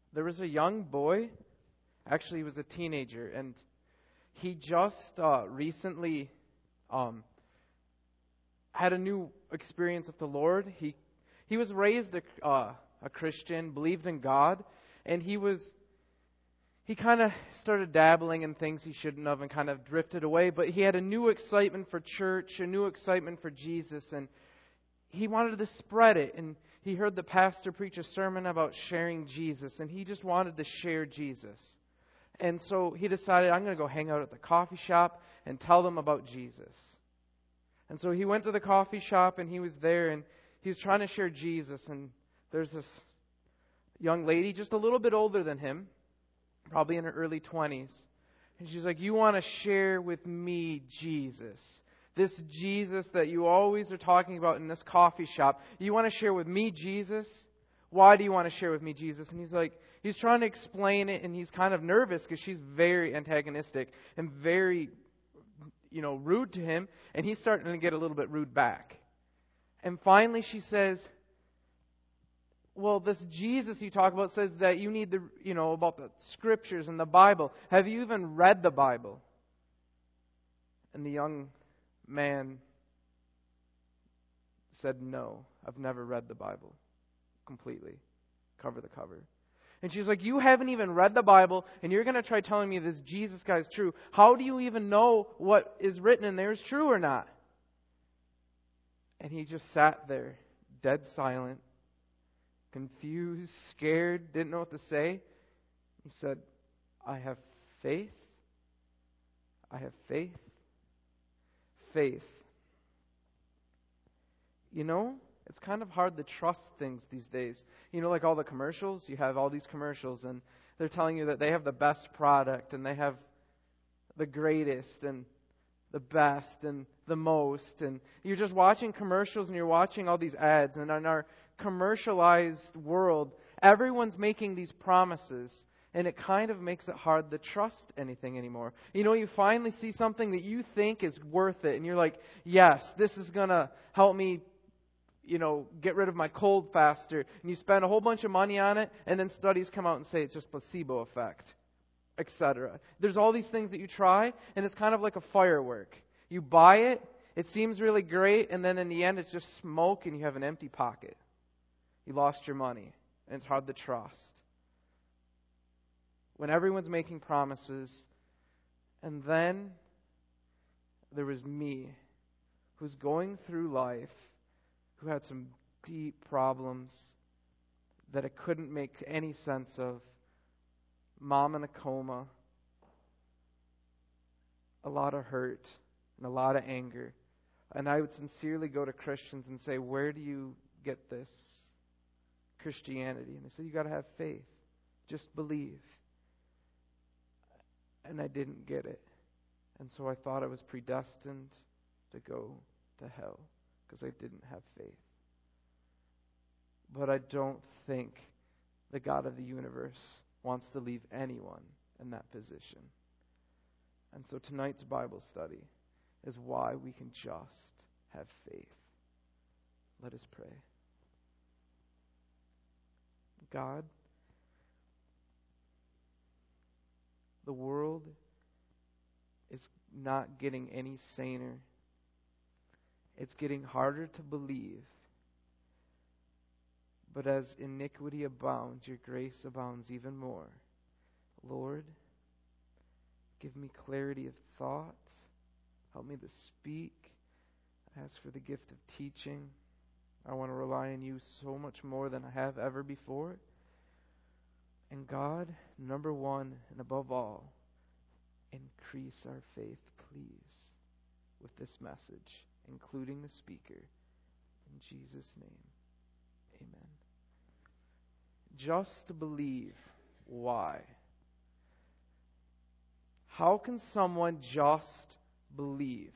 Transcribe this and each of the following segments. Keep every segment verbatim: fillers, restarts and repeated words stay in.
there was a young boy, actually he was a teenager, and he just uh, recently um, had a new experience with the Lord. He he was raised a, uh, a Christian, believed in God, and he was he kind of started dabbling in things he shouldn't have and kind of drifted away. But he had a new excitement for church, a new excitement for Jesus, and he wanted to spread it. And he heard the pastor preach a sermon about sharing Jesus, and he just wanted to share Jesus. And so he decided, I'm going to go hang out at the coffee shop and tell them about Jesus. And so he went to the coffee shop, and he was there, and he was trying to share Jesus. And there's this young lady, just a little bit older than him, probably in her early twenties. And she's like, you want to share with me Jesus? This Jesus that you always are talking about in this coffee shop. You want to share with me Jesus? Why do you want to share with me Jesus? And he's like, he's trying to explain it, and he's kind of nervous because she's very antagonistic and very, you know, rude to him. And he's starting to get a little bit rude back. And finally she says, well, this Jesus you talk about says that you need the, you know, about the scriptures and the Bible. Have you even read the Bible? And the young man said, no, I've never read the Bible completely, cover to cover. And she's like, you haven't even read the Bible, and you're going to try telling me this Jesus guy is true. How do you even know what is written in there is true or not? And he just sat there, dead silent, confused, scared, didn't know what to say. He said, I have faith. I have faith. Faith. You know, it's kind of hard to trust things these days. You know, like all the commercials, you have all these commercials, and they're telling you that they have the best product, and they have the greatest, and the best, and the most. And you're just watching commercials, and you're watching all these ads, and in our commercialized world, everyone's making these promises, and it kind of makes it hard to trust anything anymore. You know, you finally see something that you think is worth it, and you're like, yes, this is going to help me, you know, get rid of my cold faster. And you spend a whole bunch of money on it, and then studies come out and say it's just placebo effect, et cetera. There's all these things that you try, and it's kind of like a firework. You buy it, it seems really great, and then in the end it's just smoke, and you have an empty pocket. You lost your money, and it's hard to trust. When everyone's making promises, and then there was me, who's going through life, who had some deep problems that I couldn't make any sense of. Mom in a coma, a lot of hurt, and a lot of anger. And I would sincerely go to Christians and say, where do you get this Christianity? And they said, you got to have faith. Just believe. And I didn't get it. And so I thought I was predestined to go to hell because I didn't have faith. But I don't think the God of the universe wants to leave anyone in that position. And so tonight's Bible study is why we can just have faith. Let us pray. God, the world is not getting any saner. It's getting harder to believe. But as iniquity abounds, your grace abounds even more. Lord, give me clarity of thought. Help me to speak. I ask for the gift of teaching. I want to rely on you so much more than I have ever before. And God, number one and above all, increase our faith, please, with this message, including the speaker. In Jesus' name, amen. Just to believe. Why? How can someone just believe?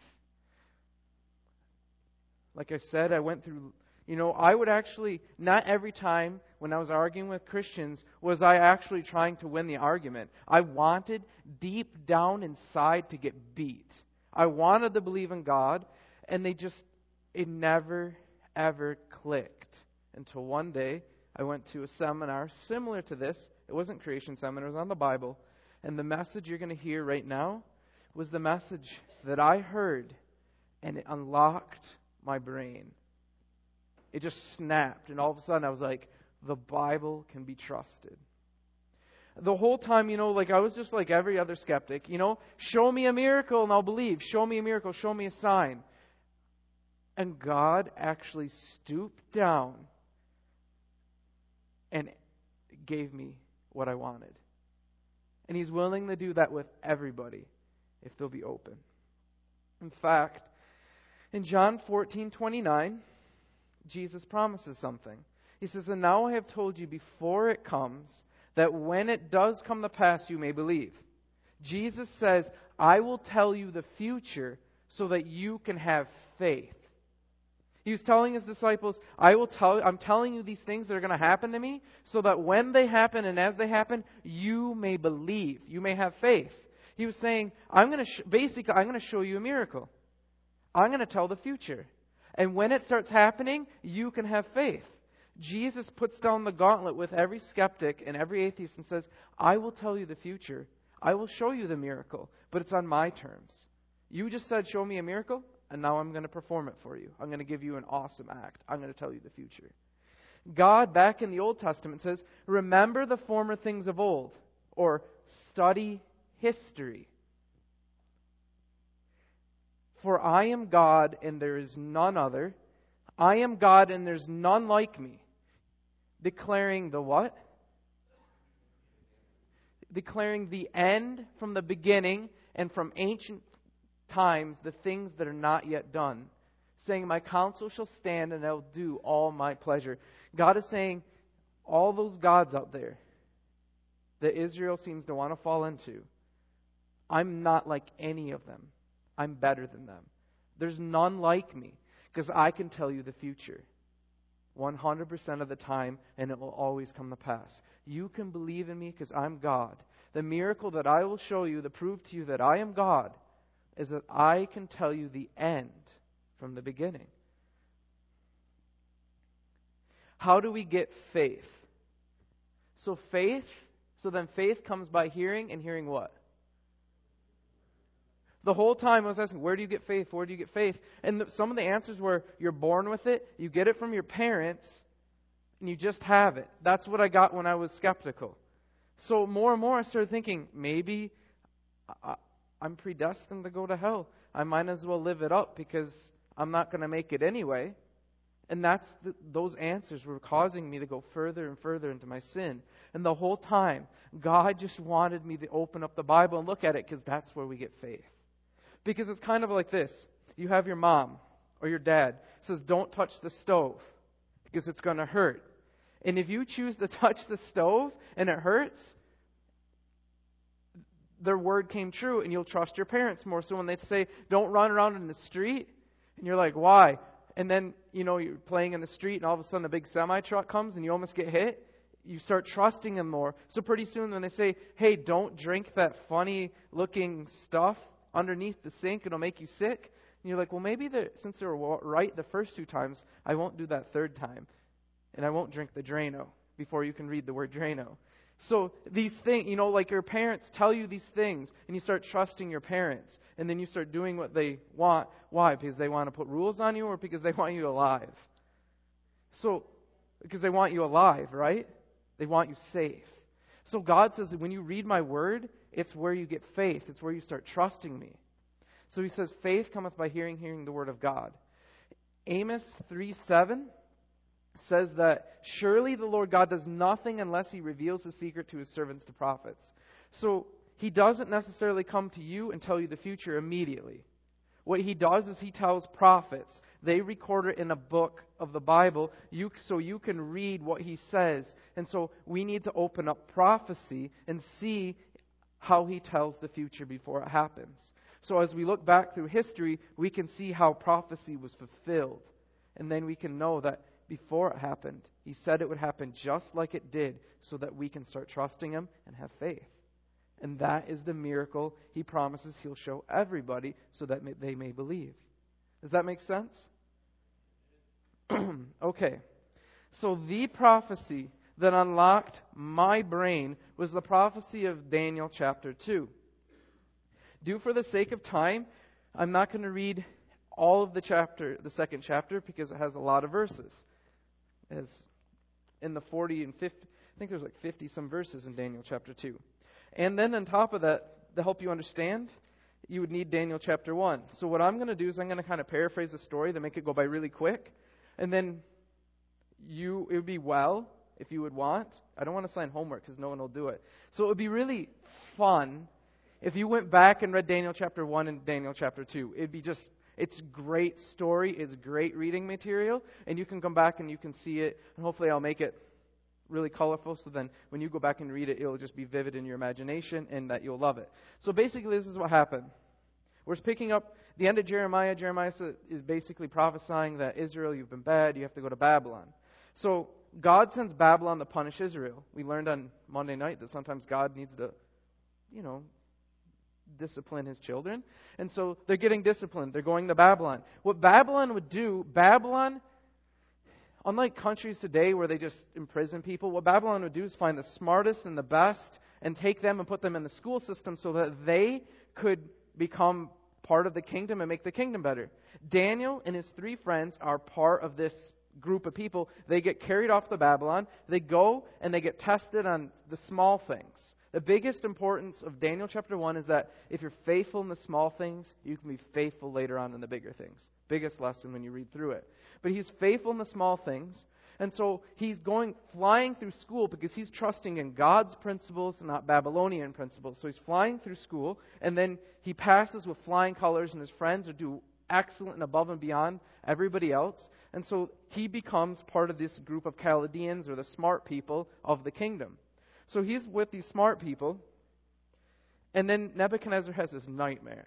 Like I said, I went through, you know, I would actually, not every time when I was arguing with Christians was I actually trying to win the argument. I wanted deep down inside to get beat. I wanted to believe in God, and they just, it never, ever clicked until one day I went to a seminar similar to this. It wasn't creation seminar, it was on the Bible. And the message you're going to hear right now was the message that I heard, and it unlocked my brain. It just snapped, and all of a sudden I was like, the Bible can be trusted. The whole time, you know, like I was just like every other skeptic, you know, show me a miracle and I'll believe. Show me a miracle, show me a sign. And God actually stooped down and gave me what I wanted. And He's willing to do that with everybody if they'll be open. In fact, in John fourteen twenty-nine, Jesus promises something. He says, and now I have told you before it comes, that when it does come to pass, you may believe. Jesus says, I will tell you the future so that you can have faith. He was telling His disciples, I will tell, I'm telling you these things that are going to happen to me so that when they happen and as they happen, you may believe. You may have faith. He was saying, I'm going to sh- basically, I'm going to show you a miracle. I'm going to tell the future. And when it starts happening, you can have faith. Jesus puts down the gauntlet with every skeptic and every atheist and says, I will tell you the future. I will show you the miracle, but it's on my terms. You just said, show me a miracle, and now I'm going to perform it for you. I'm going to give you an awesome act. I'm going to tell you the future. God, back in the Old Testament, says, remember the former things of old, or study history. For I am God, and there is none other. I am God, and there's none like me. Declaring the what? Declaring the end from the beginning and from ancient times, the things that are not yet done. Saying, my counsel shall stand and I will do all my pleasure. God is saying, all those gods out there that Israel seems to want to fall into, I'm not like any of them. I'm better than them. There's none like me because I can tell you the future. one hundred percent of the time, and it will always come to pass. You can believe in me because I'm God. The miracle that I will show you, to prove to you that I am God, is that I can tell you the end from the beginning. How do we get faith? So faith, so then faith comes by hearing, and hearing what? The whole time I was asking, where do you get faith? Where do you get faith? And the, some of the answers were, you're born with it, you get it from your parents, and you just have it. That's what I got when I was skeptical. So more and more I started thinking, maybe I, I'm predestined to go to hell. I might as well live it up because I'm not going to make it anyway. And that's the, those answers were causing me to go further and further into my sin. And the whole time, God just wanted me to open up the Bible and look at it because that's where we get faith. Because it's kind of like this. You have your mom or your dad says, don't touch the stove because it's going to hurt. And if you choose to touch the stove and it hurts, their word came true and you'll trust your parents more. So when they say, don't run around in the street, and you're like, why? And then, you know, you're playing in the street and all of a sudden a big semi-truck comes and you almost get hit, you start trusting them more. So pretty soon when they say, hey, don't drink that funny-looking stuff underneath the sink, it'll make you sick. And you're like, well, maybe since they were right the first two times, I won't do that third time. And I won't drink the Drano before you can read the word Drano. So these things, you know, like your parents tell you these things, and you start trusting your parents. And then you start doing what they want. Why? Because they want to put rules on you, or because they want you alive? So, because they want you alive, right? They want you safe. So God says that when you read my word, it's where you get faith. It's where you start trusting me. So He says, faith cometh by hearing, hearing the word of God. Amos three seven says that surely the Lord God does nothing unless He reveals His secret to His servants, the prophets. So He doesn't necessarily come to you and tell you the future immediately. What He does is He tells prophets. They record it in a book of the Bible you, so you can read what He says. And so we need to open up prophecy and see how He tells the future before it happens. So as we look back through history, we can see how prophecy was fulfilled. And then we can know that before it happened, He said it would happen just like it did, so that we can start trusting Him and have faith. And that is the miracle He promises He'll show everybody so that they may believe. Does that make sense? Okay. So the prophecy that unlocked my brain was the prophecy of Daniel chapter two. Due for the sake of time, I'm not going to read all of the chapter, the second chapter, because it has a lot of verses. As in the forty and fifty, I think there's like fifty some verses in Daniel chapter two. And then on top of that, to help you understand, you would need Daniel chapter one. So what I'm going to do is I'm going to kind of paraphrase the story to make it go by really quick. And then you, it would be well, if you would want. I don't want to assign homework because no one will do it. So it would be really fun if you went back and read Daniel chapter one and Daniel chapter two. It'd be just, it's great story. It's great reading material. And you can come back and you can see it. And hopefully I'll make it really colorful, so then when you go back and read it, it'll just be vivid in your imagination and that you'll love it. So basically, this is what happened. We're picking up the end of Jeremiah. Jeremiah is basically prophesying that Israel, you've been bad, you have to go to Babylon. So God sends Babylon to punish Israel. We learned on Monday night that sometimes God needs to, you know, discipline his children. And so they're getting disciplined. They're going to Babylon. What Babylon would do, Babylon, unlike countries today where they just imprison people, what Babylon would do is find the smartest and the best and take them and put them in the school system so that they could become part of the kingdom and make the kingdom better. Daniel and his three friends are part of this group of people. They get carried off to Babylon. They go and they get tested on the small things. The biggest importance of Daniel chapter one is that if you're faithful in the small things, you can be faithful later on in the bigger things. Biggest lesson when you read through it. But he's faithful in the small things. And so he's going, flying through school because he's trusting in God's principles and not Babylonian principles. So he's flying through school, and then he passes with flying colors, and his friends are do excellent and above and beyond everybody else. And so he becomes part of this group of Chaldeans, or the smart people of the kingdom. So he's with these smart people, and then Nebuchadnezzar has this nightmare.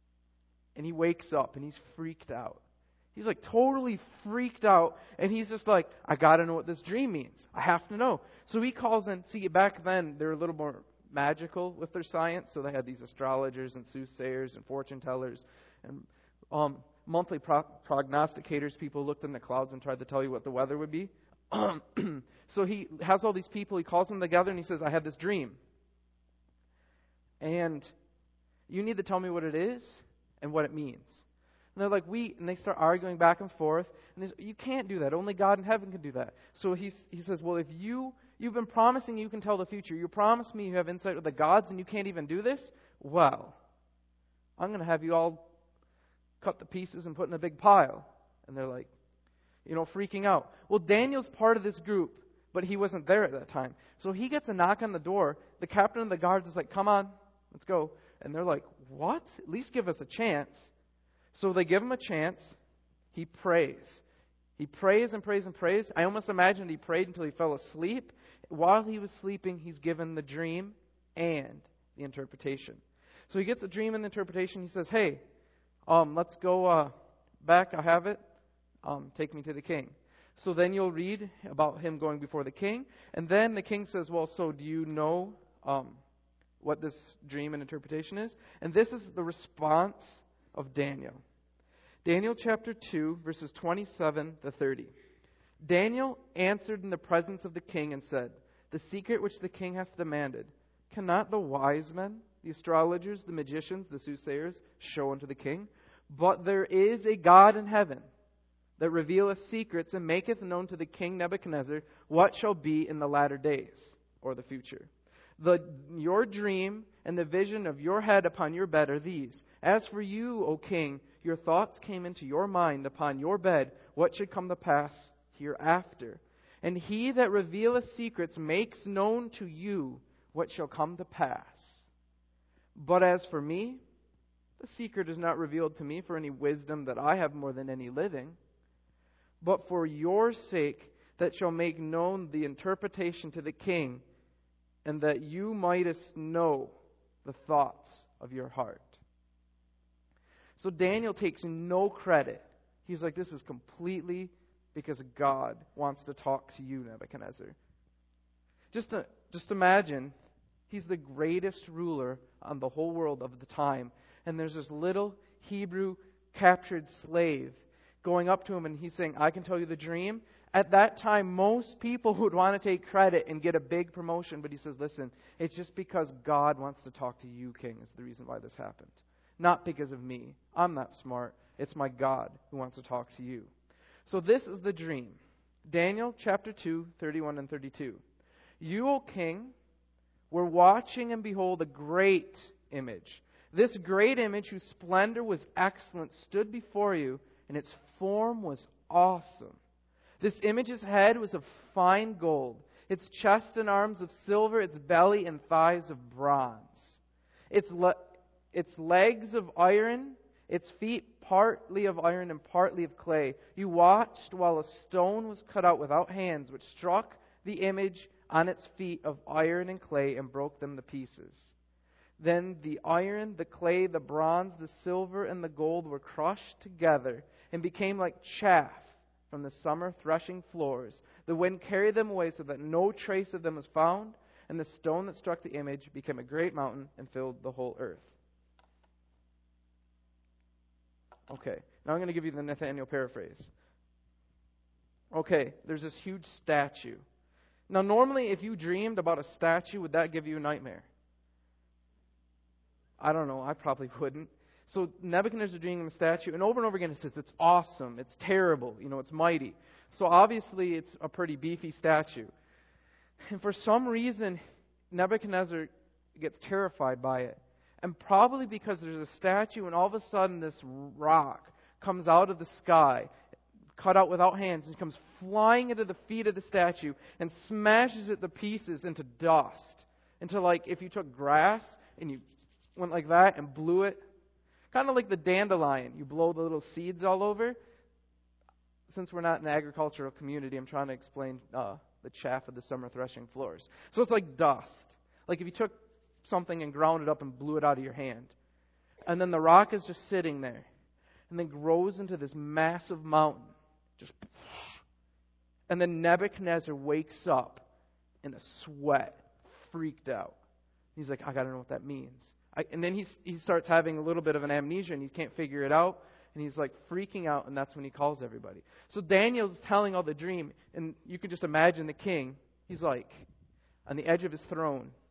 And he wakes up, and he's freaked out. He's like totally freaked out, and he's just like, I got to know what this dream means. I have to know. So he calls in, see, back then, they're a little more magical with their science, so they had these astrologers and soothsayers and fortune tellers and um, monthly pro- prognosticators. People looked in the clouds and tried to tell you what the weather would be. So he has all these people, he calls them together, and he says, I had this dream. And you need to tell me what it is and what it means. And they're like, we, and they start arguing back and forth. And they, you can't do that. Only God in heaven can do that. So he's, he says, well, if you, you've been promising you can tell the future. You promised me you have insight with the gods and you can't even do this? Well, I'm going to have you all cut the pieces and put in a big pile. And they're like, you know, freaking out. Well, Daniel's part of this group, but he wasn't there at that time. So he gets a knock on the door. The captain of the guards is like, come on, let's go. And they're like, what? At least give us a chance. So they give him a chance. He prays. He prays and prays and prays. I almost imagined he prayed until he fell asleep. While he was sleeping, he's given the dream and the interpretation. So he gets the dream and the interpretation. He says, hey, um, let's go uh, back. I have it. Um, take me to the king. So then you'll read about him going before the king. And then the king says, well, so do you know um, what this dream and interpretation is? And this is the response of Daniel. Daniel chapter two, verses twenty-seven to thirty. Daniel answered in the presence of the king and said, the secret which the king hath demanded, cannot the wise men, the astrologers, the magicians, the soothsayers, show unto the king? But there is a God in heaven that revealeth secrets and maketh known to the king Nebuchadnezzar what shall be in the latter days, or the future. The, your dream and the vision of your head upon your bed are these. As for you, O king, your thoughts came into your mind upon your bed, what should come to pass hereafter. And he that revealeth secrets makes known to you what shall come to pass. But as for me, the secret is not revealed to me for any wisdom that I have more than any living, but for your sake that shall make known the interpretation to the king, and that you mightest know the thoughts of your heart. So Daniel takes no credit. He's like, this is completely because God wants to talk to you, Nebuchadnezzar. Just to, just imagine, he's the greatest ruler on the whole world of the time. And there's this little Hebrew captured slave going up to him, and he's saying, I can tell you the dream, At that time, most people would want to take credit and get a big promotion, but he says, listen, it's just because God wants to talk to you, king, is the reason why this happened. Not because of me. I'm not smart. It's my God who wants to talk to you. So this is the dream. Daniel chapter two, thirty-one and thirty-two. You, O king, were watching, and behold, a great image. This great image, whose splendor was excellent, stood before you, and its form was awesome. This image's head was of fine gold, its chest and arms of silver, its belly and thighs of bronze, its, le- its legs of iron, its feet partly of iron and partly of clay. You watched while a stone was cut out without hands, which struck the image on its feet of iron and clay and broke them to pieces. Then the iron, the clay, the bronze, the silver, and the gold were crushed together and became like chaff from the summer threshing floors. The wind carried them away so that no trace of them was found, and the stone that struck the image became a great mountain and filled the whole earth. Okay, now I'm going to give you the Nathaniel paraphrase. Okay, there's this huge statue. Now normally if you dreamed about a statue, would that give you a nightmare? I don't know, I probably wouldn't. So Nebuchadnezzar is dreaming of a statue, and over and over again it says it's awesome, it's terrible, you know, it's mighty. So obviously it's a pretty beefy statue. And for some reason, Nebuchadnezzar gets terrified by it. And probably because there's a statue, and all of a sudden this rock comes out of the sky, cut out without hands, and comes flying into the feet of the statue and smashes it to pieces into dust. Into like if you took grass and you went like that and blew it. Kind of like the dandelion. You blow the little seeds all over. Since we're not an agricultural community, I'm trying to explain uh, the chaff of the summer threshing floors. So it's like dust. Like if you took something and ground it up and blew it out of your hand. And then the rock is just sitting there. And then grows into this massive mountain. Just. And then Nebuchadnezzar wakes up in a sweat, freaked out. He's like, I got to know what that means. I, and then he, he starts having a little bit of an amnesia, and he can't figure it out. And he's like freaking out, and that's when he calls everybody. So Daniel's telling all the dream, and you can just imagine the king. He's like on the edge of his throne. And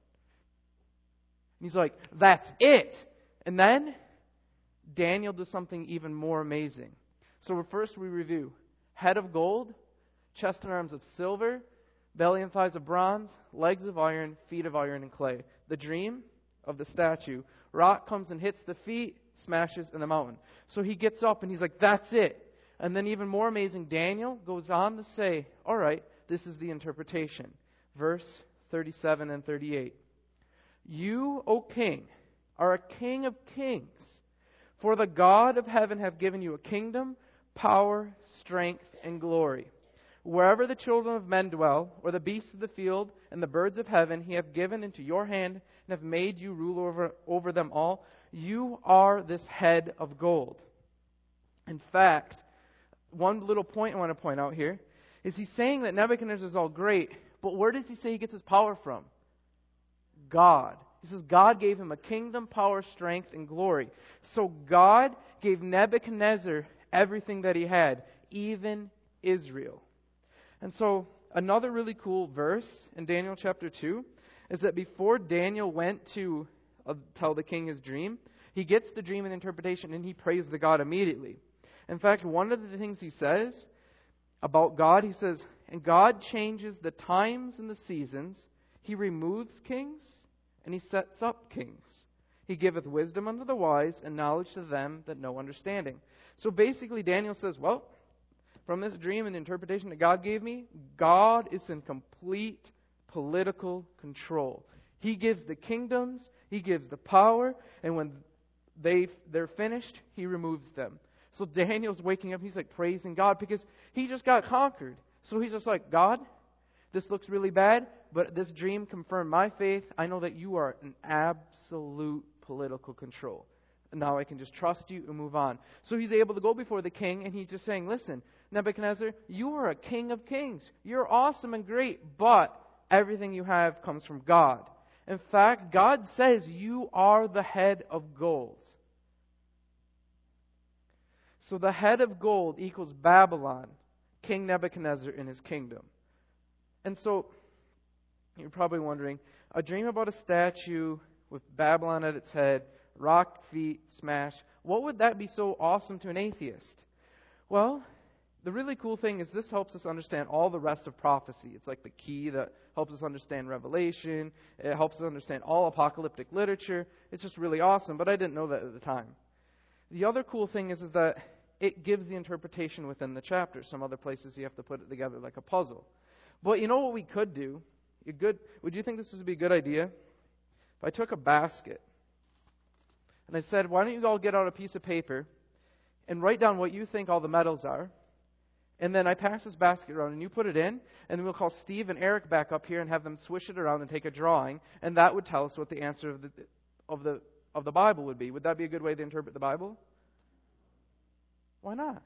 he's like, that's it. And then Daniel does something even more amazing. So first we review head of gold, chest and arms of silver, belly and thighs of bronze, legs of iron, feet of iron and clay. The dream of the statue. Rock comes and hits the feet, smashes in the mountain. So he gets up and he's like, that's it. And then even more amazing, Daniel goes on to say, all right, this is the interpretation. Verse thirty-seven and thirty-eight. You, O king, are a king of kings. For the God of heaven hath given you a kingdom, power, strength, and glory. Wherever the children of men dwell, or the beasts of the field, and the birds of heaven, he hath given into your hand, and hath made you ruler over, over them all. You are this head of gold. In fact, one little point I want to point out here is he's saying that Nebuchadnezzar is all great, but where does he say he gets his power from? God. He says God gave him a kingdom, power, strength, and glory. So God gave Nebuchadnezzar everything that he had, even Israel. And so another really cool verse in Daniel chapter two is that before Daniel went to uh, tell the king his dream, he gets the dream and interpretation and he prays the God immediately. In fact, one of the things he says about God, he says, and God changes the times and the seasons. He removes kings and he sets up kings. He giveth wisdom unto the wise and knowledge to them that know understanding. So basically Daniel says, well, from this dream and interpretation that God gave me, God is in complete political control. He gives the kingdoms, He gives the power, and when they, they're finished, He removes them. So Daniel's waking up, he's like praising God because he just got conquered. So he's just like, God, this looks really bad, but this dream confirmed my faith. I know that you are in absolute political control. And now I can just trust you and move on. So he's able to go before the king, and he's just saying, listen, Nebuchadnezzar, you are a king of kings. You're awesome and great, but everything you have comes from God. In fact, God says you are the head of gold. So the head of gold equals Babylon. King Nebuchadnezzar in his kingdom. And so, you're probably wondering, a dream about a statue with Babylon at its head, rock feet smashed, what would that be so awesome to an atheist? Well, the really cool thing is this helps us understand all the rest of prophecy. It's like the key that helps us understand Revelation. It helps us understand all apocalyptic literature. It's just really awesome, but I didn't know that at the time. The other cool thing is, is that it gives the interpretation within the chapter. Some other places you have to put it together like a puzzle. But you know what we could do? You good? Would you think this would be a good idea? If I took a basket and I said, why don't you all get out a piece of paper and write down what you think all the metals are, and then I pass this basket around and you put it in, and we'll call Steve and Eric back up here and have them swish it around and take a drawing, and that would tell us what the answer of the of the of the Bible would be. Would that be a good way to interpret the Bible? Why not?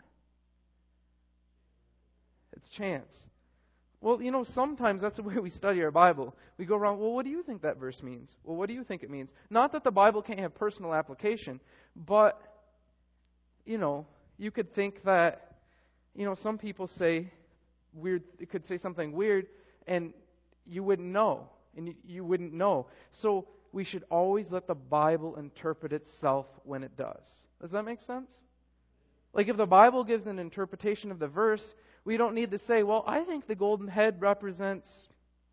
It's chance. Well, you know, sometimes that's the way we study our Bible. We go around, well, what do you think that verse means? Well, what do you think it means? Not that the Bible can't have personal application, but, you know, you could think that, you know, some people say weird, it could say something weird, and you wouldn't know, and you, you wouldn't know. So we should always let the Bible interpret itself when it does. Does that make sense? Like if the Bible gives an interpretation of the verse, we don't need to say, well, I think the golden head represents...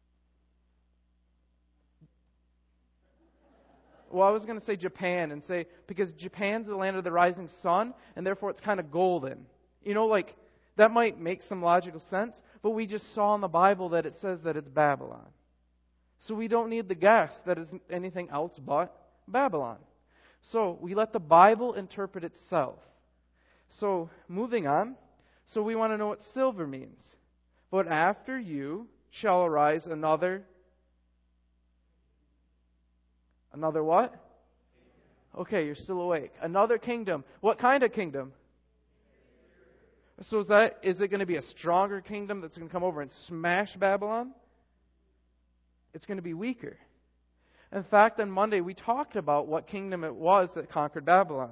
Well, I was going to say Japan and say, because Japan's the land of the rising sun, and therefore it's kind of golden. You know, like, that might make some logical sense, but we just saw in the Bible that it says that it's Babylon. So we don't need to guess that it's anything else but Babylon. So we let the Bible interpret itself. So, moving on. So we want to know what silver means. But after you shall arise another... Another what? Okay, you're still awake. Another kingdom. What kind of kingdom? So is that is it going to be a stronger kingdom that's going to come over and smash Babylon? It's going to be weaker. In fact, on Monday we talked about what kingdom it was that conquered Babylon.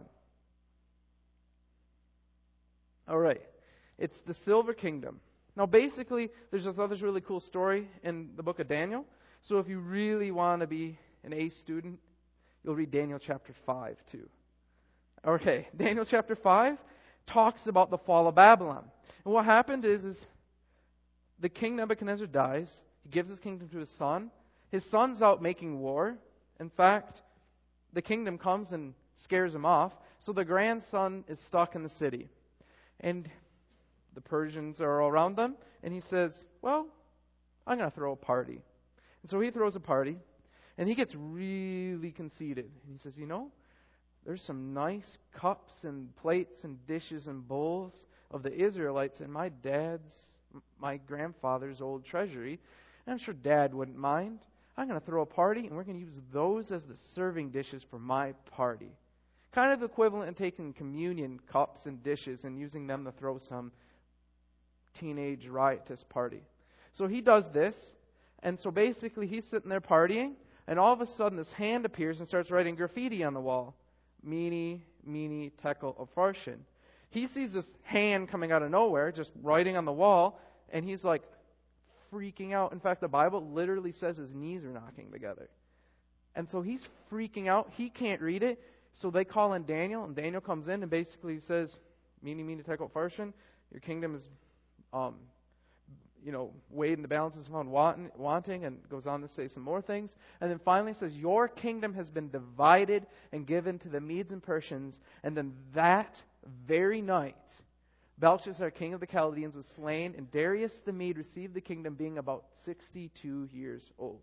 All right. It's the silver kingdom. Now basically, there's this other really cool story in the book of Daniel. So if you really want to be an A student, you'll read Daniel chapter five too. Okay, Daniel chapter five talks about the fall of Babylon. And what happened is, is the king Nebuchadnezzar dies. He gives his kingdom to his son. His son's out making war. In fact, the kingdom comes and scares him off. So the grandson is stuck in the city. And the Persians are all around them. And he says, well, I'm going to throw a party. And so he throws a party. And he gets really conceited. And he says, you know, there's some nice cups and plates and dishes and bowls of the Israelites in my dad's, my grandfather's old treasury. And I'm sure Dad wouldn't mind. I'm going to throw a party, and we're going to use those as the serving dishes for my party. Kind of equivalent in taking communion cups and dishes and using them to throw some teenage riotous party. So he does this, and so basically he's sitting there partying, and all of a sudden this hand appears and starts writing graffiti on the wall. Mene, mene, tekel, upharsin. He sees this hand coming out of nowhere, just writing on the wall, and he's like freaking out. In fact, the Bible literally says his knees are knocking together. And so he's freaking out. He can't read it. So they call in Daniel, and Daniel comes in and basically says, Mene, mene, tekel, upharsin. Your kingdom is, um, you know, weighed in the balances found wanting, and goes on to say some more things. And then finally says, your kingdom has been divided and given to the Medes and Persians. And then that very night, Belshazzar, king of the Chaldeans, was slain, and Darius the Mede received the kingdom, being about sixty-two years old.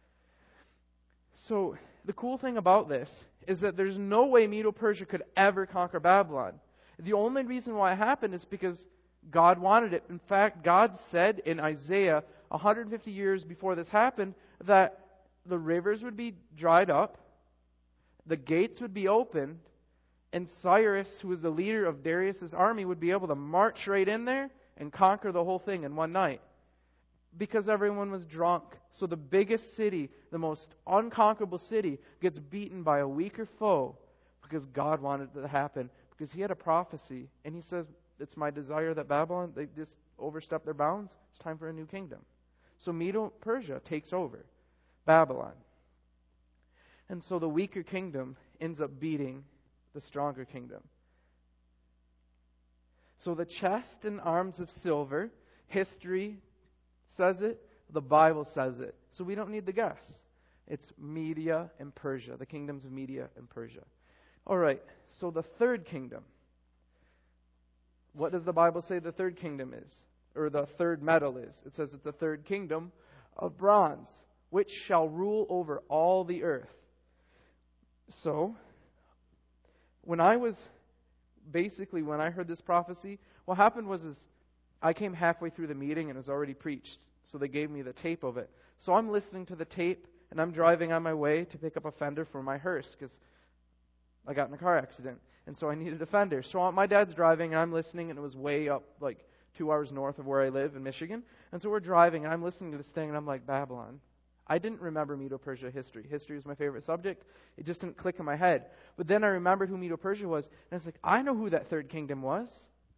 So the cool thing about this is that there's no way Medo-Persia could ever conquer Babylon. The only reason why it happened is because God wanted it. In fact, God said in Isaiah one hundred fifty years before this happened that the rivers would be dried up, the gates would be opened, and Cyrus, who was the leader of Darius' army, would be able to march right in there and conquer the whole thing in one night. Because everyone was drunk. So the biggest city, the most unconquerable city, gets beaten by a weaker foe because God wanted it to happen. Because he had a prophecy. And he says, it's my desire that Babylon, they just overstep their bounds. It's time for a new kingdom. So Medo-Persia takes over Babylon. And so the weaker kingdom ends up beating the stronger kingdom. So the chest and arms of silver, history says it, the Bible says it. So we don't need the guess. It's Media and Persia, the kingdoms of Media and Persia. All right, so the third kingdom. What does the Bible say the third kingdom is? Or the third metal is? It says it's the third kingdom of bronze, which shall rule over all the earth. So, when I was, basically when I heard this prophecy, what happened was is I came halfway through the meeting and it was already preached. So they gave me the tape of it. So I'm listening to the tape and I'm driving on my way to pick up a fender for my hearse because I got in a car accident. And so I needed a fender. So my dad's driving and I'm listening, and it was way up like two hours north of where I live in Michigan. And so we're driving and I'm listening to this thing and I'm like, Babylon. I didn't remember Medo-Persia history. History was my favorite subject. It just didn't click in my head. But then I remembered who Medo-Persia was. And it's like, I know who that third kingdom was.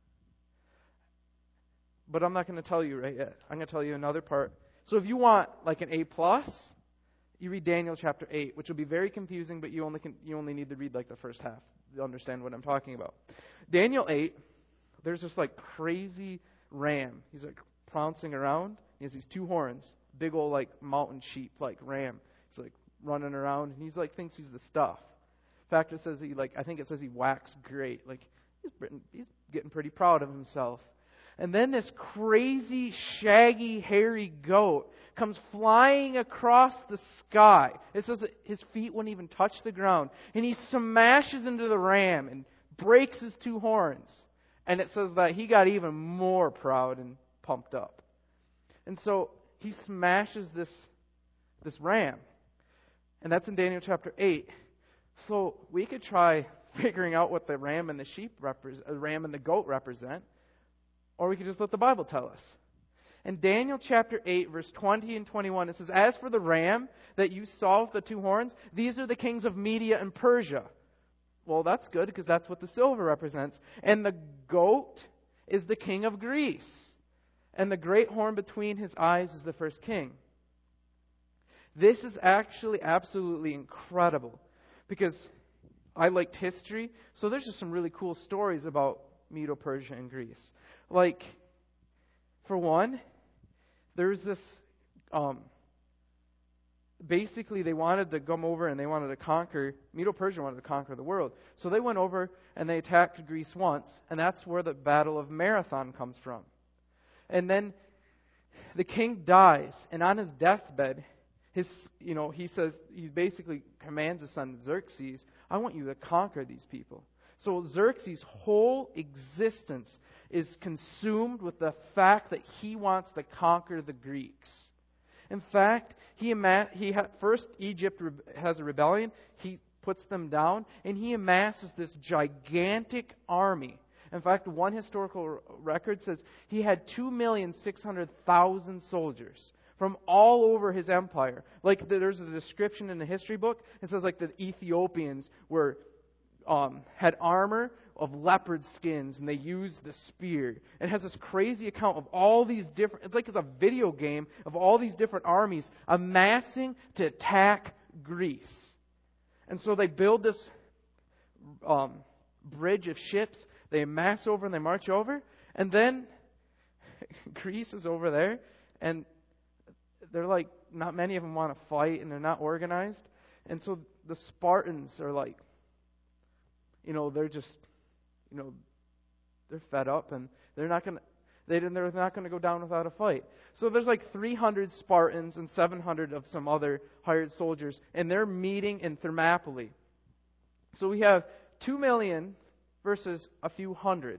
But I'm not going to tell you right yet. I'm going to tell you another part. So if you want like an A plus, you read Daniel chapter eight, which will be very confusing, but you only can you only need to read like the first half to understand what I'm talking about. Daniel eight, there's this like crazy ram. He's like pouncing around. He has these two horns, big old like mountain sheep like ram. He's like running around, and he's like thinks he's the stuff. In fact, it says he like I think it says he waxed great. Like he's he's getting pretty proud of himself. And then this crazy, shaggy, hairy goat comes flying across the sky. It says that his feet wouldn't even touch the ground. And he smashes into the ram and breaks his two horns. And it says that he got even more proud and pumped up. And so he smashes this, this ram. And that's in Daniel chapter eight. So we could try figuring out what the ram and the sheep represent, the ram and the goat represent. Or we could just let the Bible tell us. In Daniel chapter eight, verse twenty and twenty-one, it says, As for the ram that you saw with the two horns, these are the kings of Media and Persia. Well, that's good because that's what the silver represents. And the goat is the king of Greece. And the great horn between his eyes is the first king. This is actually absolutely incredible because I liked history. So there's just some really cool stories about Medo-Persia and Greece. Like, for one, there's this, um, basically they wanted to come over and they wanted to conquer, Medo-Persia wanted to conquer the world. So they went over and they attacked Greece once, and that's where the Battle of Marathon comes from. And then the king dies, and on his deathbed, his, you know, he says, he basically commands his son Xerxes, I want you to conquer these people. So Xerxes' whole existence is consumed with the fact that he wants to conquer the Greeks. In fact, he ima- he ha- first Egypt re- has a rebellion. He puts them down, and he amasses this gigantic army. In fact, one historical r- record says he had two million six hundred thousand soldiers from all over his empire. Like there's a description in the history book. It says like the Ethiopians were Um, had armor of leopard skins, and they used the spear. It has this crazy account of all these different, it's like it's a video game of all these different armies amassing to attack Greece. And so they build this um, bridge of ships, they amass over and they march over, and then Greece is over there, and they're like, not many of them want to fight, and they're not organized. And so the Spartans are like, you know, they're just, you know, they're fed up, and they're not going to, they they're not going to go down without a fight. So there's like three hundred Spartans and seven hundred of some other hired soldiers, and they're meeting in Thermopylae. So we have two million versus a few hundred.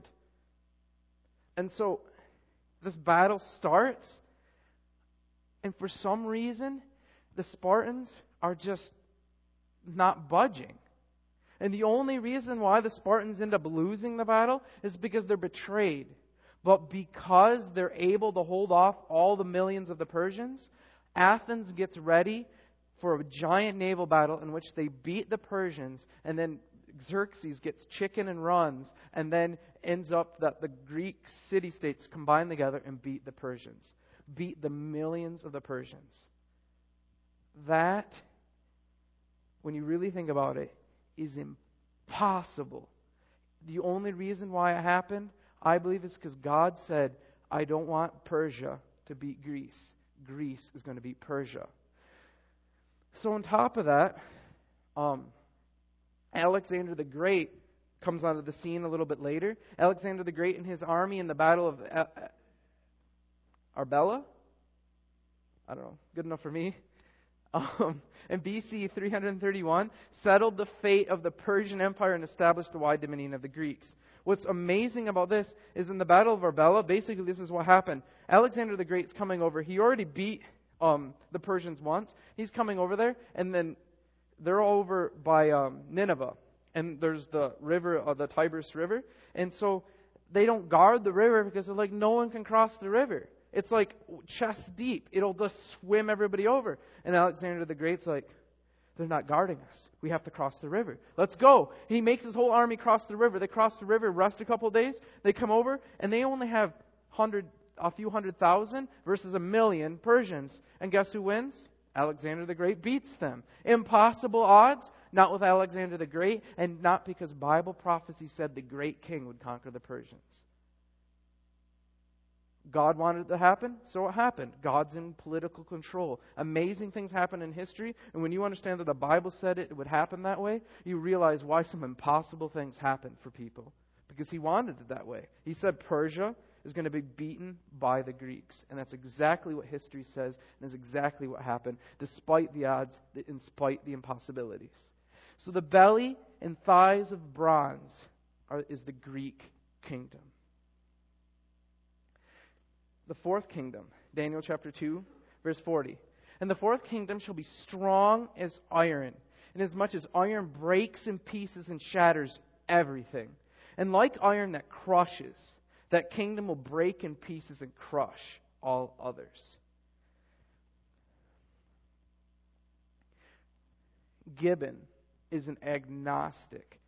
And so this battle starts, and for some reason, the Spartans are just not budging. And the only reason why the Spartans end up losing the battle is because they're betrayed. But because they're able to hold off all the millions of the Persians, Athens gets ready for a giant naval battle in which they beat the Persians, and then Xerxes gets chicken and runs, and then ends up that the Greek city-states combine together and beat the Persians. Beat the millions of the Persians. That, when you really think about it, is impossible. The only reason why it happened, I believe, is because God said, I don't want Persia to beat Greece. Greece is going to beat Persia. So on top of that, um, Alexander the Great comes onto the scene a little bit later. Alexander the Great and his army in the Battle of uh, Arbela. I don't know, good enough for me. Um, in B C three thirty-one, settled the fate of the Persian Empire and established the wide dominion of the Greeks. What's amazing about this is in the Battle of Arbela, basically this is what happened. Alexander the Great's coming over. He already beat um, the Persians once. He's coming over there, and then they're over by um, Nineveh. And there's the river, uh, the Tigris River. And so they don't guard the river because they're like, no one can cross the river. It's like chest deep. It'll just swim everybody over. And Alexander the Great's like, they're not guarding us. We have to cross the river. Let's go. He makes his whole army cross the river. They cross the river, rest a couple of days. They come over, and they only have hundred, a few hundred thousand versus a million Persians. And guess who wins? Alexander the Great beats them. Impossible odds, not with Alexander the Great, and not because Bible prophecy said the great king would conquer the Persians. God wanted it to happen, so it happened. God's in political control. Amazing things happen in history, and when you understand that the Bible said it, it would happen that way, you realize why some impossible things happen for people. Because He wanted it that way. He said Persia is going to be beaten by the Greeks. And that's exactly what history says, and is exactly what happened, despite the odds, in spite the impossibilities. So the belly and thighs of bronze are, is the Greek kingdom. The fourth kingdom, Daniel chapter two, verse forty. And the fourth kingdom shall be strong as iron, inasmuch as iron breaks in pieces and shatters everything. And like iron that crushes, that kingdom will break in pieces and crush all others. Gibbon is an agnostic.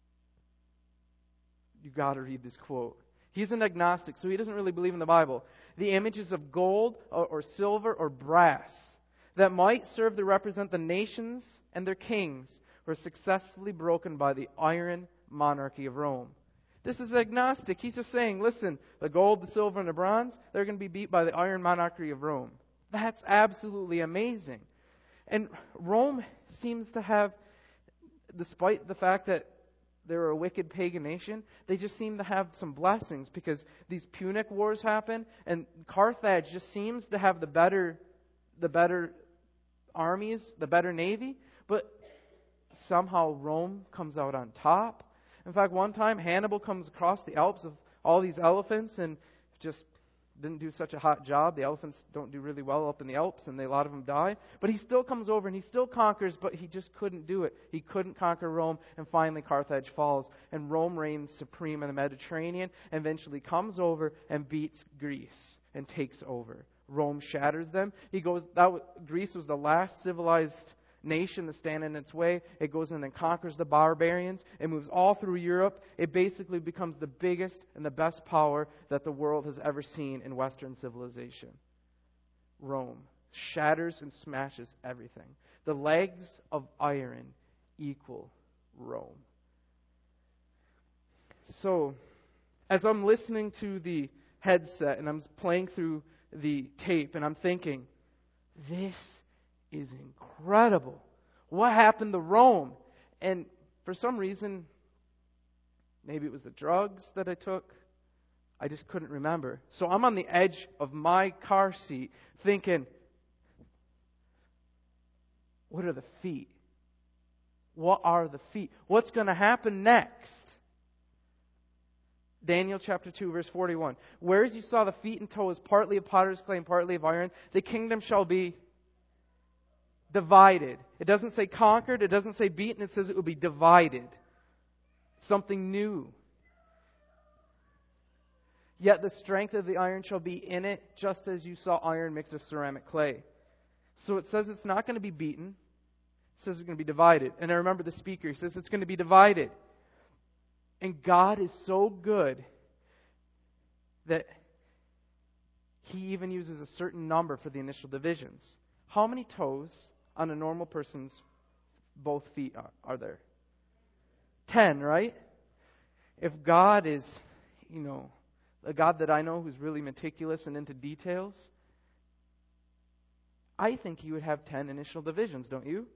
You got to read this quote. He's an agnostic, so he doesn't really believe in the Bible. The images of gold or, or silver or brass that might serve to represent the nations and their kings were successfully broken by the iron monarchy of Rome. This is agnostic. He's just saying, listen, the gold, the silver, and the bronze, they're going to be beat by the iron monarchy of Rome. That's absolutely amazing. And Rome seems to have, despite the fact that they're a wicked pagan nation, they just seem to have some blessings because these Punic wars happen, and Carthage just seems to have the better, the better armies, the better navy, but somehow Rome comes out on top. In fact, one time Hannibal comes across the Alps with all these elephants and just didn't do such a hot job. The elephants don't do really well up in the Alps, and they, a lot of them die. But he still comes over and he still conquers, but he just couldn't do it. He couldn't conquer Rome, and finally Carthage falls, and Rome reigns supreme in the Mediterranean, and eventually comes over and beats Greece and takes over. Rome shatters them. He goes. That Greece was the last civilized nation to stand in its way. It goes in and conquers the barbarians. It moves all through Europe. It basically becomes the biggest and the best power that the world has ever seen in Western civilization. Rome shatters and smashes everything. The legs of iron equal Rome. So, as I'm listening to the headset and I'm playing through the tape and I'm thinking, this is incredible. What happened to Rome? And for some reason, maybe it was the drugs that I took, I just couldn't remember. So I'm on the edge of my car seat thinking, what are the feet? What are the feet? What's going to happen next? Daniel chapter two, verse forty-one. Whereas you saw the feet and toes, partly of potter's clay and partly of iron, the kingdom shall be divided. It doesn't say conquered. It doesn't say beaten. It says it will be divided. Something new. Yet the strength of the iron shall be in it, just as you saw iron mixed with ceramic clay. So it says it's not going to be beaten. It says it's going to be divided. And I remember the speaker. He says it's going to be divided. And God is so good that He even uses a certain number for the initial divisions. How many toes on a normal person's both feet are, are there? Ten, right? If God is, you know, a God that I know who's really meticulous and into details, I think He would have ten initial divisions, don't you?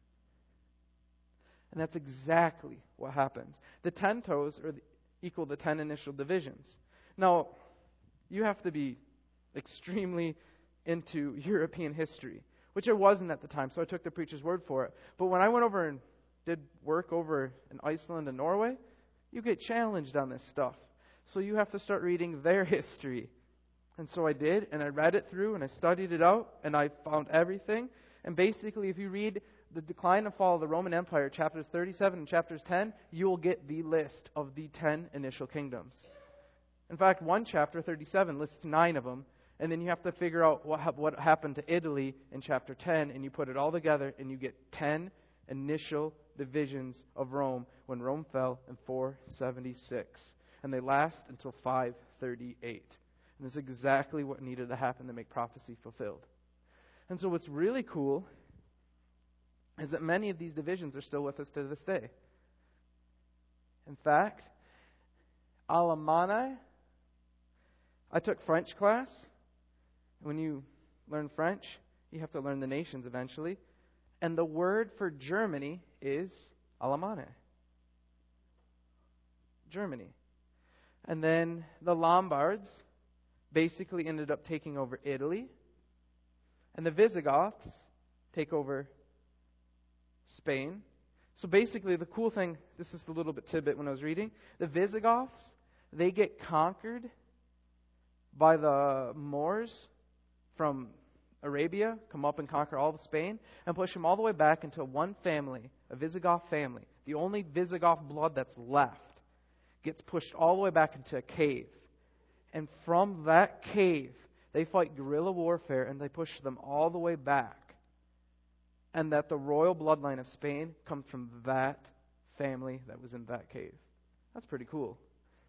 And that's exactly what happens. The ten toes are the, equal to ten initial divisions. Now, you have to be extremely into European history, which I wasn't at the time, so I took the preacher's word for it. But when I went over and did work over in Iceland and Norway, you get challenged on this stuff. So you have to start reading their history. And so I did, and I read it through, and I studied it out, and I found everything. And basically, if you read the decline and fall of the Roman Empire, chapters thirty-seven and chapters ten, you will get the list of the ten initial kingdoms. In fact, one chapter, thirty-seven, lists nine of them, and then you have to figure out what, ha- what happened to Italy in chapter ten, and you put it all together, and you get ten initial divisions of Rome when Rome fell in four seventy-six. And they last until five thirty-eight. And this is exactly what needed to happen to make prophecy fulfilled. And so what's really cool is that many of these divisions are still with us to this day. In fact, Alemanni, I took French class. When you learn French, you have to learn the nations eventually. And the word for Germany is Alemanni. Germany. And then the Lombards basically ended up taking over Italy. And the Visigoths take over Spain. So basically the cool thing, this is a little bit tidbit when I was reading, the Visigoths, they get conquered by the Moors from Arabia, come up and conquer all of Spain, and push them all the way back into one family, a Visigoth family. The only Visigoth blood that's left gets pushed all the way back into a cave. And from that cave, they fight guerrilla warfare, and they push them all the way back. And that the royal bloodline of Spain comes from that family that was in that cave. That's pretty cool.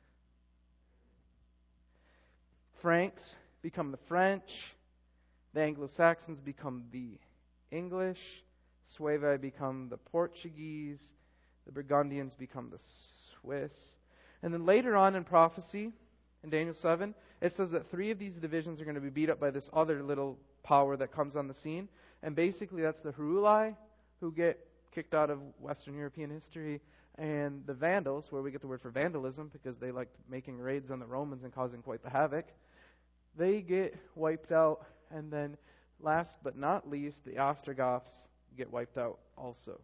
Franks become the French. The Anglo-Saxons become the English. Suevi become the Portuguese. The Burgundians become the Swiss. And then later on in prophecy, in Daniel seven, it says that three of these divisions are going to be beat up by this other little power that comes on the scene. And basically that's the Heruli, who get kicked out of Western European history, and the Vandals, where we get the word for vandalism, because they liked making raids on the Romans and causing quite the havoc. They get wiped out, and then last but not least, the Ostrogoths get wiped out also.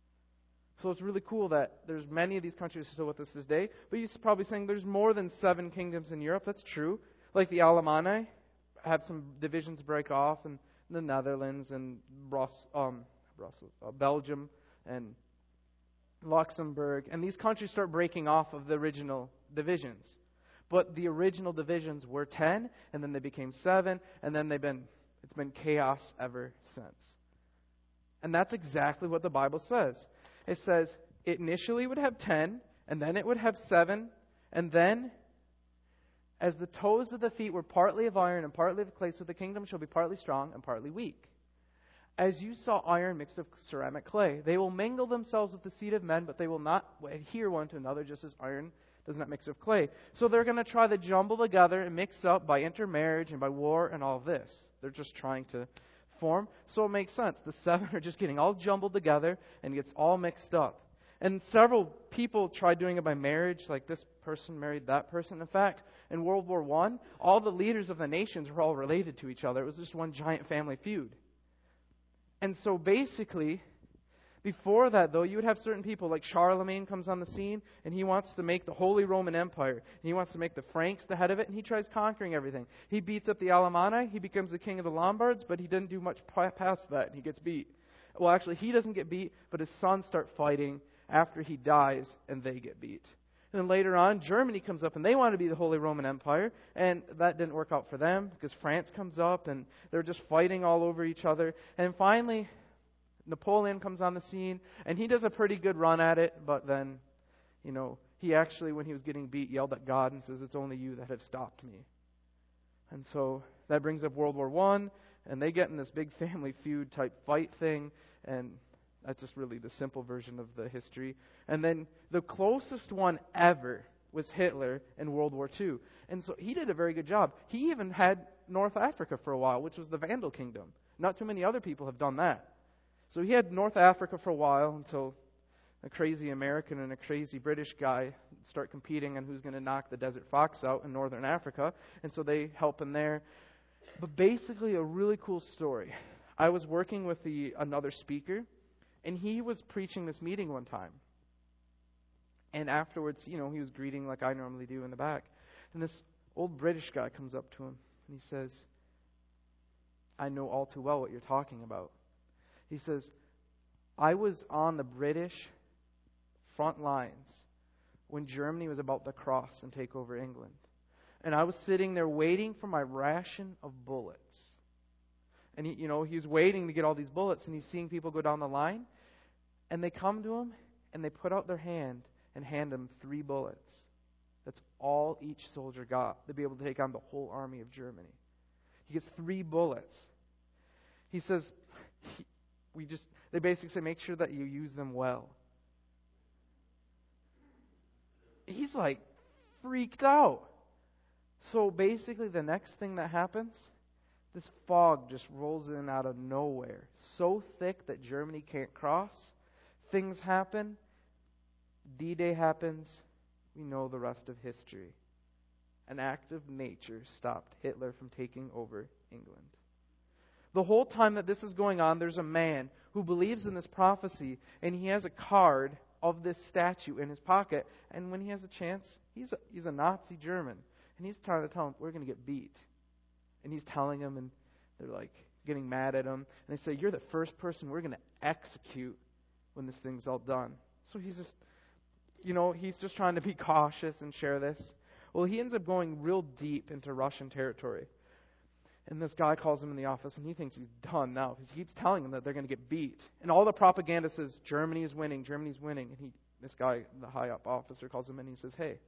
So it's really cool that there's many of these countries still with us this day. But you're probably saying there's more than seven kingdoms in Europe. That's true. Like the Alemanni have some divisions break off, and the Netherlands and Brus- um, Brussels, uh, Belgium and Luxembourg. And these countries start breaking off of the original divisions. But the original divisions were ten, and then they became seven, and then they've been it's been chaos ever since. And that's exactly what the Bible says. It says it initially would have ten, and then it would have seven, and then as the toes of the feet were partly of iron and partly of clay, so the kingdom shall be partly strong and partly weak. As you saw iron mixed with ceramic clay, they will mingle themselves with the seed of men, but they will not adhere one to another, just as iron does not mix with clay. So they're going to try to jumble together and mix up by intermarriage and by war and all of this. They're just trying to form. So it makes sense. The seven are just getting all jumbled together and gets all mixed up. And several people tried doing it by marriage, like this person married that person. In fact, in World War One, all the leaders of the nations were all related to each other. It was just one giant family feud. And so basically, before that, though, you would have certain people like Charlemagne comes on the scene, and he wants to make the Holy Roman Empire. And he wants to make the Franks the head of it, and he tries conquering everything. He beats up the Alemanni, he becomes the king of the Lombards, but he didn't do much past that, and he gets beat. Well, actually, he doesn't get beat, but his sons start fighting after he dies, and they get beat. And then later on, Germany comes up, and they want to be the Holy Roman Empire, and that didn't work out for them, because France comes up, and they're just fighting all over each other. And finally, Napoleon comes on the scene, and he does a pretty good run at it, but then, you know, he actually, when he was getting beat, yelled at God and says, "It's only you that have stopped me." And so that brings up World War One, and they get in this big family feud type fight thing, and that's just really the simple version of the history. And then the closest one ever was Hitler in World War Two. And so he did a very good job. He even had North Africa for a while, which was the Vandal Kingdom. Not too many other people have done that. So he had North Africa for a while until a crazy American and a crazy British guy start competing on who's going to knock the desert fox out in northern Africa. And so they help him there. But basically a really cool story. I was working with the another speaker, and he was preaching this meeting one time. And afterwards, you know, he was greeting like I normally do in the back. And this old British guy comes up to him, and he says, "I know all too well what you're talking about." He says, "I was on the British front lines when Germany was about to cross and take over England. And I was sitting there waiting for my ration of bullets." And he, you know, he's waiting to get all these bullets, and he's seeing people go down the line, and they come to him, and they put out their hand and hand him three bullets. That's all each soldier got to be able to take on the whole army of Germany. He gets three bullets. He says, he, we just, they basically say, make sure that you use them well. He's like freaked out. So basically the next thing that happens, this fog just rolls in out of nowhere. So thick that Germany can't cross. Things happen. D-Day happens. We know the rest of history. An act of nature stopped Hitler from taking over England. The whole time that this is going on, there's a man who believes in this prophecy, and he has a card of this statue in his pocket, and when he has a chance, he's a, he's a Nazi German, and he's trying to tell him, "We're going to get beat." And he's telling them, and they're like getting mad at him, and they say, "You're the first person we're going to execute when this thing's all done." So he's just, you know, he's just trying to be cautious and share this. Well, he ends up going real deep into Russian territory. And this guy calls him in the office, and he thinks he's done now, because he keeps telling him that they're going to get beat. And all the propaganda says, Germany is winning, Germany's winning. And he, this guy, the high-up officer, calls him in, and he says, "Hey,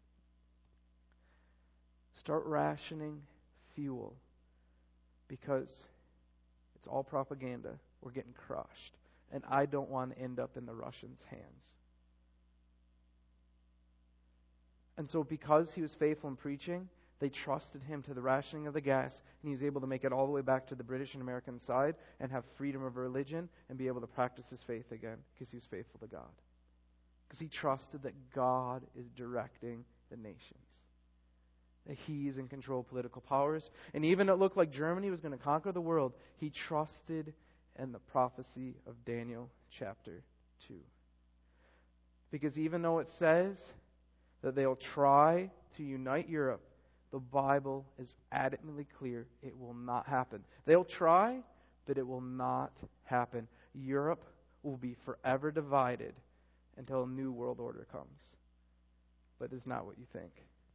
start rationing fuel, because it's all propaganda. We're getting crushed. And I don't want to end up in the Russians' hands." And so because he was faithful in preaching, they trusted him to the rationing of the gas, and he was able to make it all the way back to the British and American side and have freedom of religion and be able to practice his faith again because he was faithful to God. Because he trusted that God is directing the nations. That he is in control of political powers. And even it looked like Germany was going to conquer the world, he trusted in the prophecy of Daniel chapter two. Because even though it says that they'll try to unite Europe, the Bible is adamantly clear it will not happen. They'll try, but it will not happen. Europe will be forever divided until a new world order comes. But it's not what you think.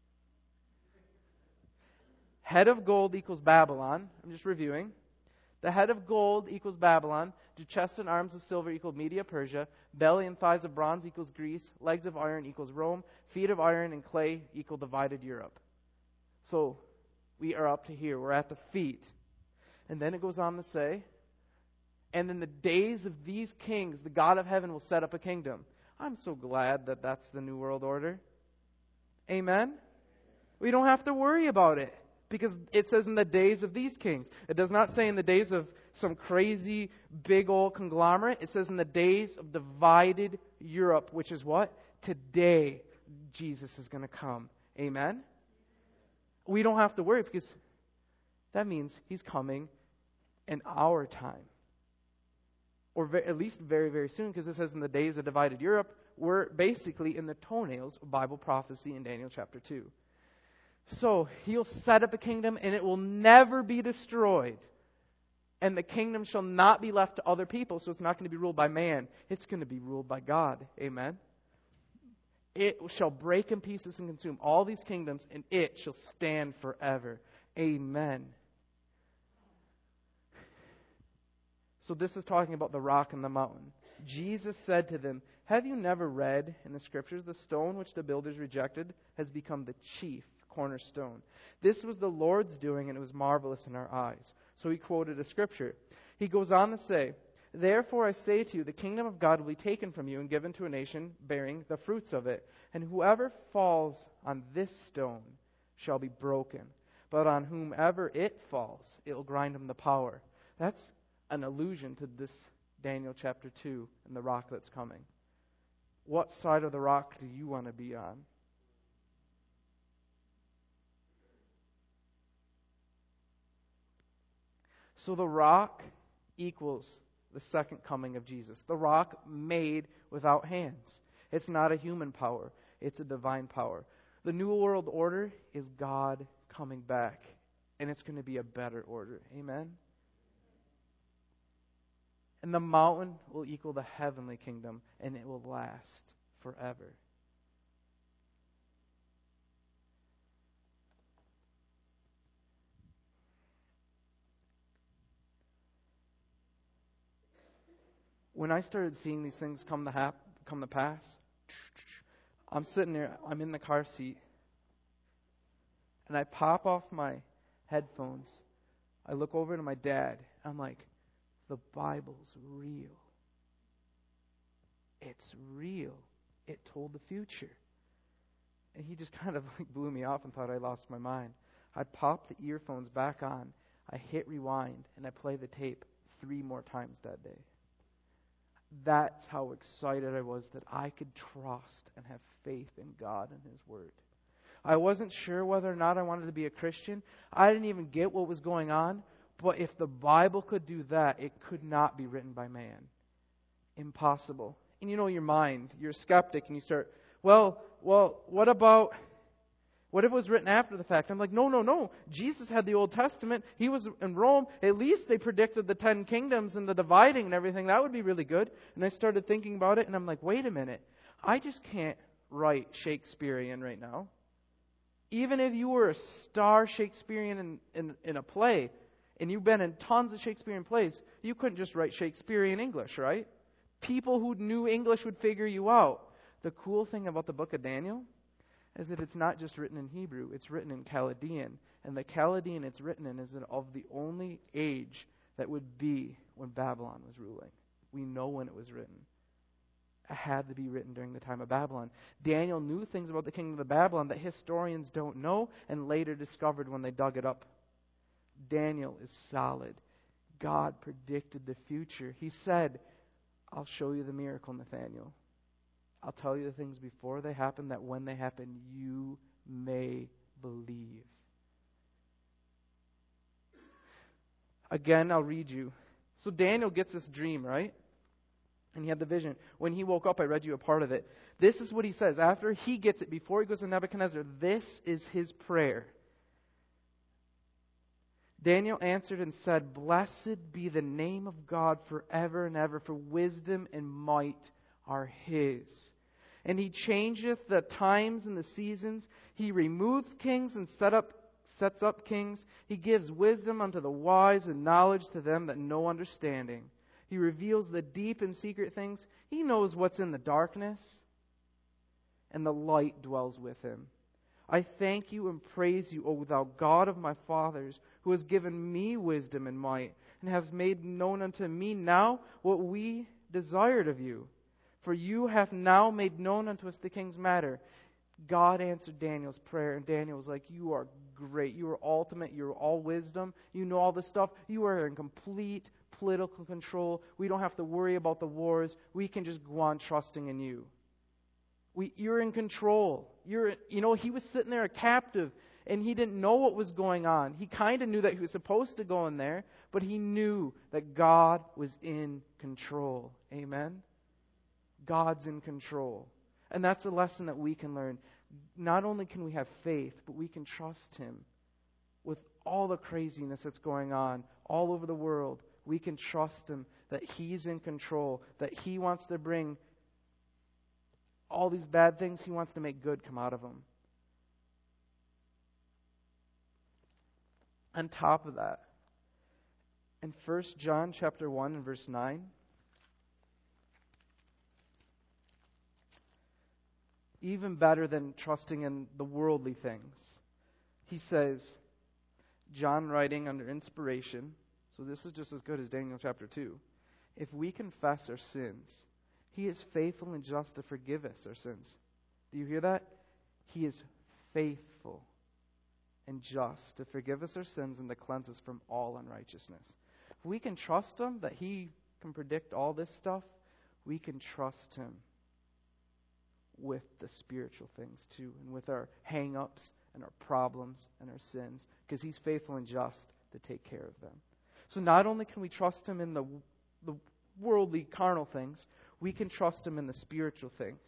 Head of gold equals Babylon. I'm just reviewing. The head of gold equals Babylon. The chest and arms of silver equal Media, Persia. Belly and thighs of bronze equals Greece. Legs of iron equals Rome. Feet of iron and clay equal divided Europe. So we are up to here. We're at the feet. And then it goes on to say, "And in the days of these kings, the God of heaven will set up a kingdom." I'm so glad that that's the New World Order. Amen? We don't have to worry about it. Because it says in the days of these kings. It does not say in the days of some crazy big old conglomerate. It says in the days of divided Europe, which is what? Today, Jesus is going to come. Amen? We don't have to worry because that means he's coming in our time. Or ve- at least very, very soon, because it says in the days of divided Europe, we're basically in the toenails of Bible prophecy in Daniel chapter two. So he'll set up a kingdom and it will never be destroyed. And the kingdom shall not be left to other people, so it's not going to be ruled by man. It's going to be ruled by God. Amen? It shall break in pieces and consume all these kingdoms, and it shall stand forever. Amen. So this is talking about the rock and the mountain. Jesus said to them, "Have you never read in the Scriptures, the stone which the builders rejected has become the chief cornerstone? This was the Lord's doing, and it was marvelous in our eyes." So he quoted a Scripture. He goes on to say, "Therefore I say to you, the kingdom of God will be taken from you and given to a nation bearing the fruits of it. And whoever falls on this stone shall be broken. But on whomever it falls, it will grind him to powder." That's an allusion to this Daniel chapter two and the rock that's coming. What side of the rock do you want to be on? So the rock equals the second coming of Jesus. The rock made without hands. It's not a human power. It's a divine power. The New World Order is God coming back. And it's going to be a better order. Amen? And the mountain will equal the heavenly kingdom. And it will last forever. When I started seeing these things come to hap- come to pass, I'm sitting there, I'm in the car seat, and I pop off my headphones. I look over to my dad, and I'm like, the Bible's real. It's real. It told the future. And he just kind of like blew me off and thought I lost my mind. I pop the earphones back on, I hit rewind, and I play the tape three more times that day. That's how excited I was that I could trust and have faith in God and His Word. I wasn't sure whether or not I wanted to be a Christian. I didn't even get what was going on. But if the Bible could do that, it could not be written by man. Impossible. And you know your mind, you're a skeptic, and you start, well, well, what about... What if it was written after the fact? I'm like, no, no, no. Jesus had the Old Testament. He was in Rome. At least they predicted the ten kingdoms and the dividing and everything. That would be really good. And I started thinking about it, and I'm like, wait a minute. I just can't write Shakespearean right now. Even if you were a star Shakespearean in, in, in a play, and you've been in tons of Shakespearean plays, you couldn't just write Shakespearean English, right? People who knew English would figure you out. The cool thing about the book of Daniel is that it's not just written in Hebrew, it's written in Chaldean. And the Chaldean it's written in is of the only age that would be when Babylon was ruling. We know when it was written. It had to be written during the time of Babylon. Daniel knew things about the kingdom of Babylon that historians don't know and later discovered when they dug it up. Daniel is solid. God predicted the future. He said, I'll show you the miracle, Nathaniel. I'll tell you the things before they happen, that when they happen, you may believe. Again, I'll read you. So Daniel gets this dream, right? And he had the vision. When he woke up, I read you a part of it. This is what he says. After he gets it, before he goes to Nebuchadnezzar, this is his prayer. Daniel answered and said, "Blessed be the name of God forever and ever, for wisdom and might are His. And He changeth the times and the seasons. He removes kings and set up, sets up kings. He gives wisdom unto the wise and knowledge to them that know understanding. He reveals the deep and secret things. He knows what's in the darkness, and the light dwells with Him. I thank you and praise you, O thou God of my fathers, who has given me wisdom and might, and has made known unto me now what we desired of you. For you have now made known unto us the king's matter." God answered Daniel's prayer, and Daniel was like, you are great. You are ultimate. You are all wisdom. You know all this stuff. You are in complete political control. We don't have to worry about the wars. We can just go on trusting in you. We, you're in control. You're, you know, he was sitting there a captive, and he didn't know what was going on. He kind of knew that he was supposed to go in there, but he knew that God was in control. Amen? God's in control. And that's a lesson that we can learn. Not only can we have faith, but we can trust Him. With all the craziness that's going on all over the world, we can trust Him that He's in control, that He wants to bring all these bad things, He wants to make good come out of them. On top of that, in First John chapter one and verse nine, even better than trusting in the worldly things. He says, John writing under inspiration, so this is just as good as Daniel chapter two. If we confess our sins, He is faithful and just to forgive us our sins. Do you hear that? He is faithful and just to forgive us our sins and to cleanse us from all unrighteousness. If we can trust Him that He can predict all this stuff, we can trust Him with the spiritual things too, and with our hang-ups and our problems and our sins, because He's faithful and just to take care of them. So not only can we trust Him in the, the worldly, carnal things, we can trust Him in the spiritual things.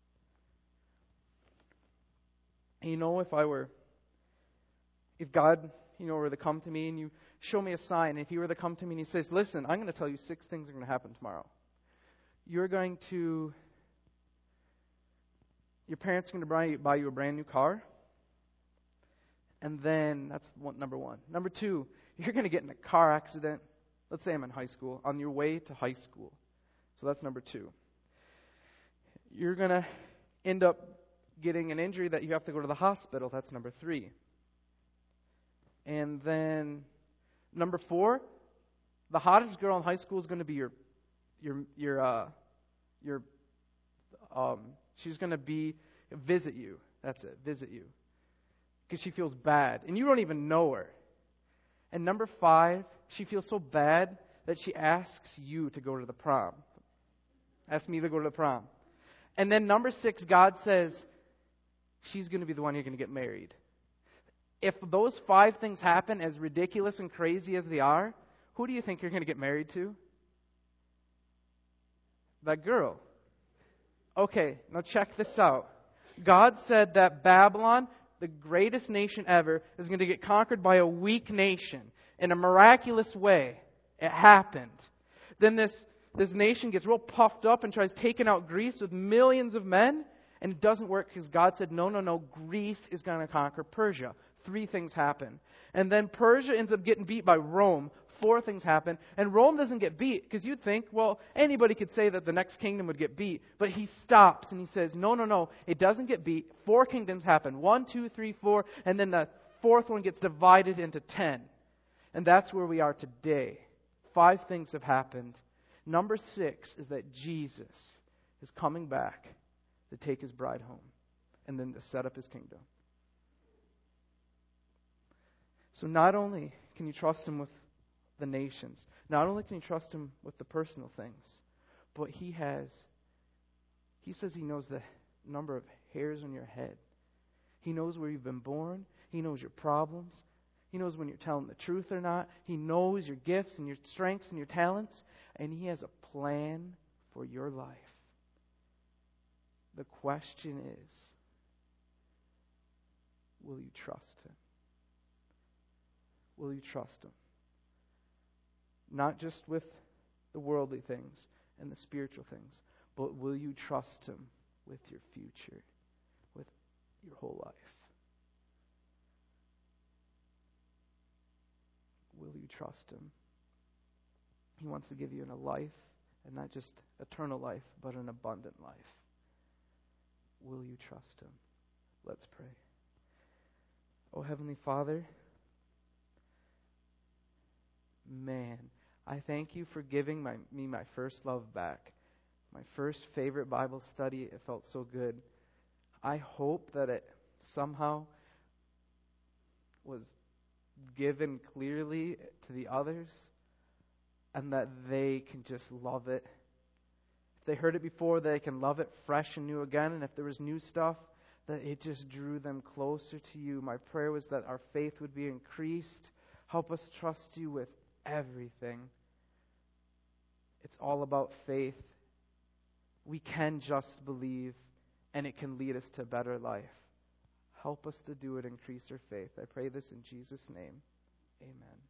And you know, if I were, if God, you know, were to come to me and you show me a sign, if He were to come to me and He says, listen, I'm going to tell you six things are going to happen tomorrow. You're going to, your parents are going to buy, buy you a brand new car. And then, that's one, number one. Number two, you're going to get in a car accident. Let's say I'm in high school, on your way to high school. So that's number two. You're going to end up getting an injury that you have to go to the hospital. That's number three. And then, number four, the hottest girl in high school is going to be your, your, your, uh, your, um, she's going to be, visit you. That's it, visit you. Because she feels bad, and you don't even know her. And number five, she feels so bad that she asks you to go to the prom. Ask me to go to the prom. And then number six, God says, she's going to be the one you're going to get married. If those five things happen, as ridiculous and crazy as they are, who do you think you're going to get married to? That girl. Okay, now check this out. God said that Babylon, the greatest nation ever, is going to get conquered by a weak nation in a miraculous way. It happened. Then this, this nation gets real puffed up and tries taking out Greece with millions of men, and it doesn't work because God said, no, no, no, Greece is going to conquer Persia. Three things happen. And then Persia ends up getting beat by Rome. Four things happen. And Rome doesn't get beat because you'd think, well, anybody could say that the next kingdom would get beat. But he stops and he says, no, no, no, it doesn't get beat. Four kingdoms happen. One, two, three, four. And then the fourth one gets divided into ten. And that's where we are today. Five things have happened. Number six is that Jesus is coming back to take His bride home and then to set up His kingdom. So not only can you trust Him with the nations, not only can you trust Him with the personal things, but He has, He says He knows the number of hairs on your head. He knows where you've been born. He knows your problems. He knows when you're telling the truth or not. He knows your gifts and your strengths and your talents. And He has a plan for your life. The question is, will you trust Him? Will you trust Him? Not just with the worldly things and the spiritual things, but will you trust Him with your future, with your whole life? Will you trust Him? He wants to give you a life, and not just eternal life, but an abundant life. Will you trust Him? Let's pray. Oh, Heavenly Father, man, I thank You for giving my, me my first love back. My first favorite Bible study. It felt so good. I hope that it somehow was given clearly to the others and that they can just love it. If they heard it before, they can love it fresh and new again. And if there was new stuff, that it just drew them closer to You. My prayer was that our faith would be increased. Help us trust You with everything. It's all about faith. We can just believe, and it can lead us to a better life. Help us to do it, increase our faith. I pray this in Jesus' name. Amen.